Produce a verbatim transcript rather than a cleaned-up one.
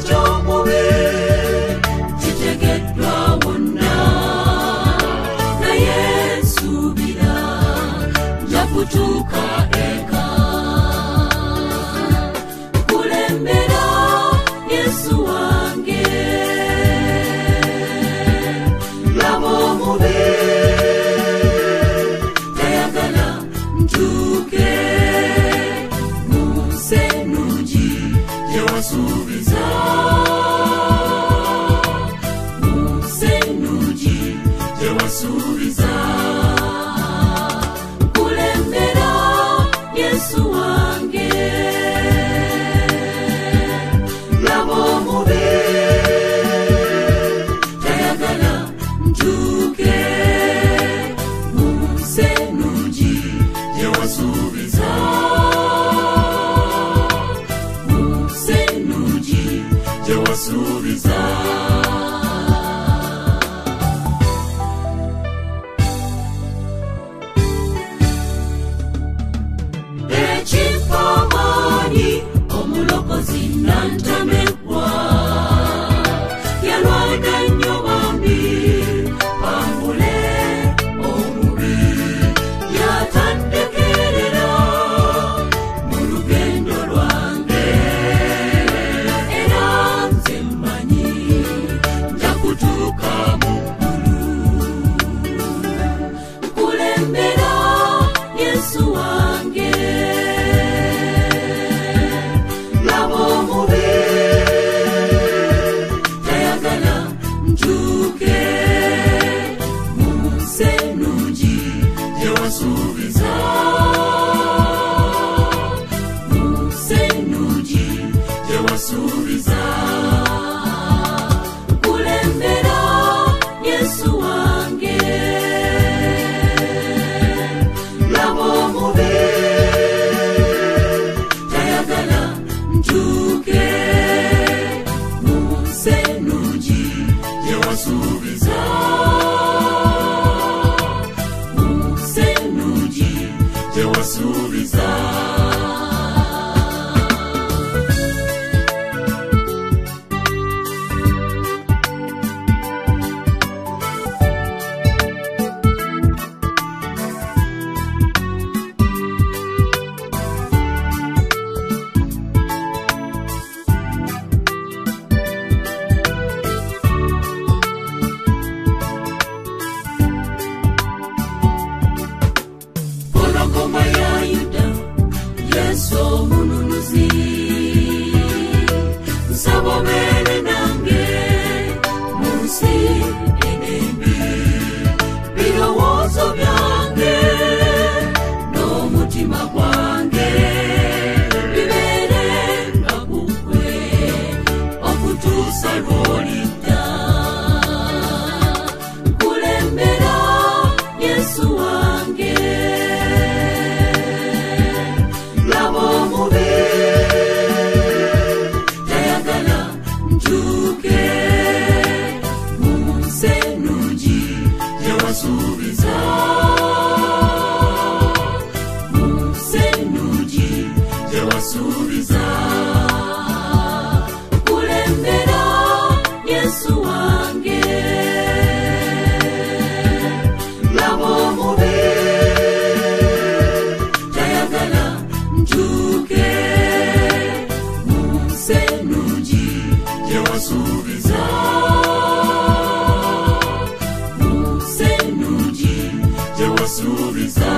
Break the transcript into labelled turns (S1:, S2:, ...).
S1: ky'omubi kitegeddwa wonna, naye nsuubira nja kutuuka eka. Nkulembera Yesu wange, laba omubi tayagala ntuuke mu nsi ennungi gye wasuubiza, mu nsi ennungi gye wasuubiza. Nkulembera Yesu wange, laba omubi tayagala ntuuke mu nsi ennungi gye wasuubiza, mu nsi ennungi gye wasuubiza. Ekimpa amaanyi omulokozi nantamebwa, yalwana nnyo bambi bambule omubi, yatandekerera mu lugendo lwange, era nze mmanyi nja kutuuka mu ggulu. Nkulembera Yesu wange, laba omubi tayagala ntuuke mu nsi ennungi gye wasuubiza, mu nsi ennungi gye wasuubiza. Nkulembera Yesu wange, laba omubi tayagala ntuuke mu nsi ennungi gye wasuubiza, mu nsi ennungi gye wasuubiza. Ngoma ya Yuda, Yesu omununuzi, nsaba obeere nange mu nsi enembi. Birowoozo byange n'omutima gwange bibeere nga gugwe okutuusa lw'olidda. Nkulembera Yesu wange, laba omubi tayagala ntuuke mu nsi ennungi gye wasuubiza, mu nsi ennungi gye wasuubiza. Nkulembera Yesu wange, laba omubi tayagala ntuuke mu nsi ennungi gye wasuubiza, mu nsi ennungi gye wasuubiza.